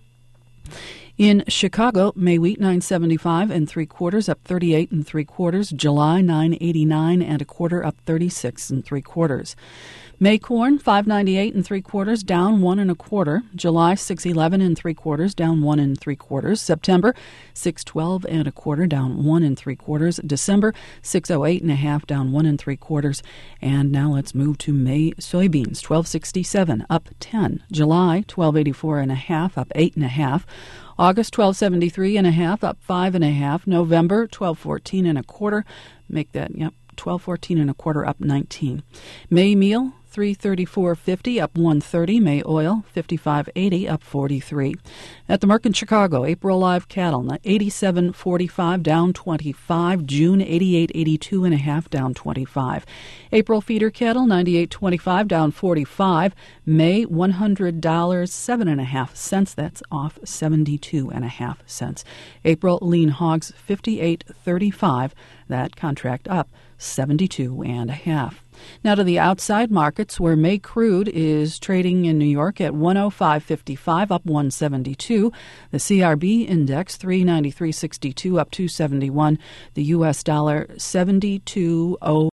In Chicago, May wheat $9.75 3/4, up 38 3/4. July $9.89 1/4, up 36 3/4. May corn $5.98 3/4, down 1 1/4. July $6.11 3/4, down 1 3/4. September $6.12 1/4, down 1 3/4. December $6.08 1/2, down 1 3/4. And now let's move to May soybeans, $12.67, up 10. July $12.84 1/2, up 8 1/2. August $12.73 1/2, up 5 1/2. November $12.14 1/4, make that $12.14 1/4, up 19. May meal $334.50, up 130. May oil $55.80, up 43. At the Merc in Chicago, April live cattle $87.45, down 25. June $88.82 1/2, down 25. April feeder cattle $98.25, down 45. May $100 7 1/2 cents. That's off 72 1/2 cents. April lean hogs $58.35. That contract up 72 1/2. Now to the outside markets, where May crude is trading in New York at 105.55, up 172. The CRB index 393.62, up 271. The U.S. dollar 72.0.